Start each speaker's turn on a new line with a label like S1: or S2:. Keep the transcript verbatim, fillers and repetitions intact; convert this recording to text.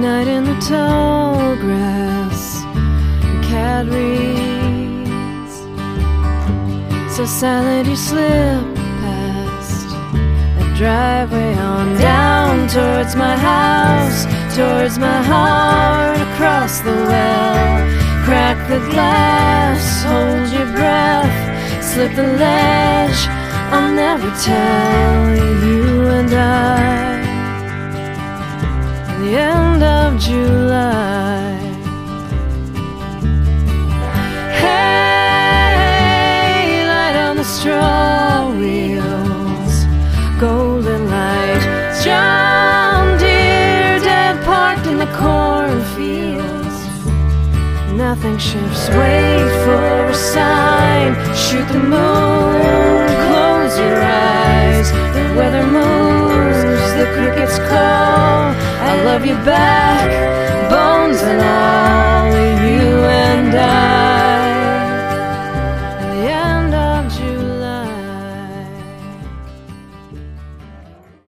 S1: night in the tall grass, cat reeds, so silent you slip past that driveway on down towards my house, towards my heart, across the well. Crack the glass, hold your breath, slip the ledge, I'll never tell. You and I, the end of July. Hey, light on the straw wheels, golden light, John Deere dead parked in the cornfields. Nothing shifts, wait for a sign, shoot the moon, close your eyes. The weather moves, the crickets call, I love you back, bones and all.